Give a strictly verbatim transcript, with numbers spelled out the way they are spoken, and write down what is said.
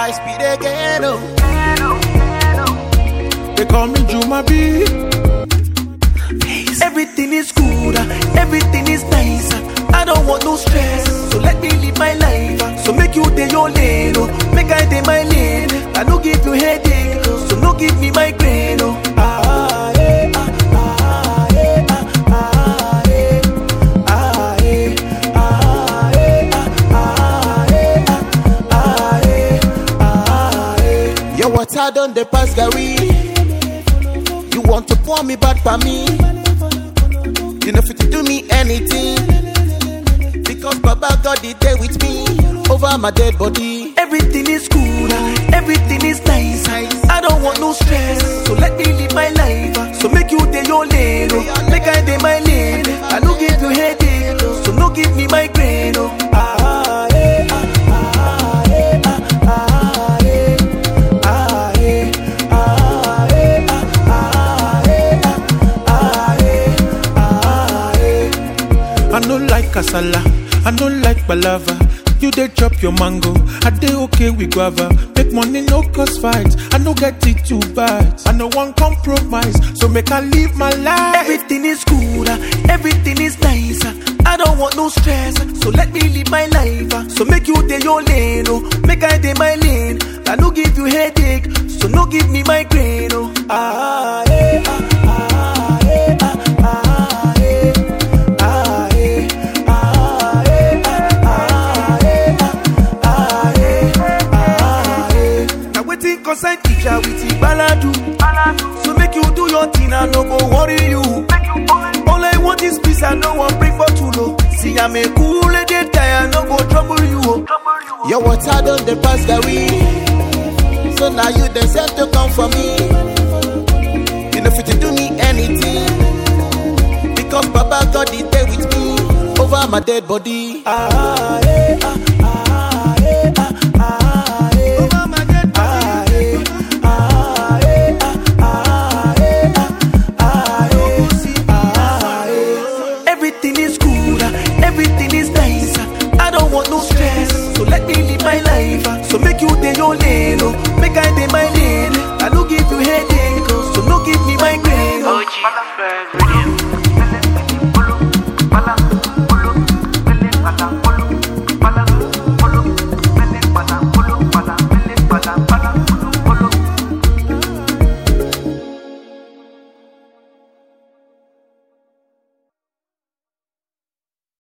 high speed again, oh. They call me Juma B. Everything is good, uh, everything is nice. uh, I don't want no stress, so let me live my life. uh, So make you day your lane, oh. Make I day my lane. I no give you headache, so no give me migraine, oh. Ah, yeah, ah, ah, yeah, ah, ah, yeah, ah, yeah, ah, yeah, ah, yeah, ah, yeah, ah, yeah. Your water done the pass, Gary. You want to pour me back for me? You know fit to do me anything, because Baba God is there with me over my dead body. Everything is good, uh, everything is nice. I don't want no stress, so let me live my life. uh, So make you day your lane, oh. Make I day my lane. I no give you headache, so no give me migraine, oh. Ah, yeah, ah, ah, yeah, ah, ah, yeah, ah, yeah, ah, yeah, ah, yeah, ah, yeah, ah, yeah. I no like kasala, I no like palava. You dey chop your mango, I dey okay with guava. Make money no cause fight, I no get it too bad. I no want compromise, so make I live my life. Everything is good, uh, everything is nice. uh, I don't want no stress, so let me live my life. uh, So make you day your lane, oh. Make I day my lane. I no give you headache, so no give me migraine, oh. Ah, yeah, ah, ah, yeah, ah, ah, yeah, ah, yeah, ah, yeah, ah, yeah, ah, yeah, ah, yeah. Now waiting concern teacher with the baladu. So make you do your thing, I no go worry you. All I want is peace, I no want bring for too low. See, I'm a cool lady, I no go trouble you. oh. Your water done the pass, Gary. So now you deserve to come for me. You know fit to do me anything, because Baba God is there with me over my dead body. Ah, yeah, ah, ah, yeah, ah, ah, yeah. Over my dead body. Ah, yeah, ah, yeah, ah, yeah, ah, yeah, ah, yeah. Everything is good, uh, everything is nice. uh, I don't want no stress, so let me live my life. uh, So make you day your lane, oh. Make I day my lane. I no give you headache, oh, so no give me migraine. oh. O G